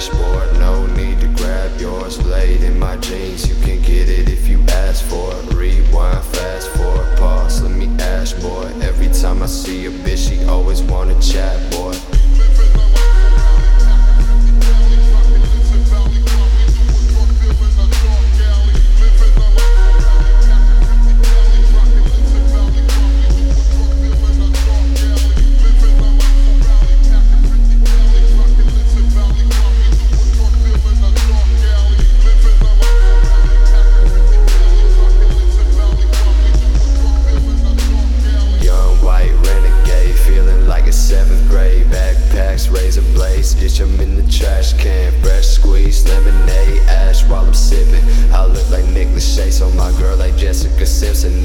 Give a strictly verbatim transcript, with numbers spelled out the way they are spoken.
dashboard. No need to grab yours. Blade in my jeans, you can get it if you ask for it. Rewind, fast forward, pause, let me ask, boy. Every time I see a bitch, she always wanna chat, boy. Seventh grade, backpacks, razor blades, ditch them in the trash can. Fresh squeeze, lemonade, ash while I'm sipping. I look like Nick Lachey, so my girl like Jessica Simpson.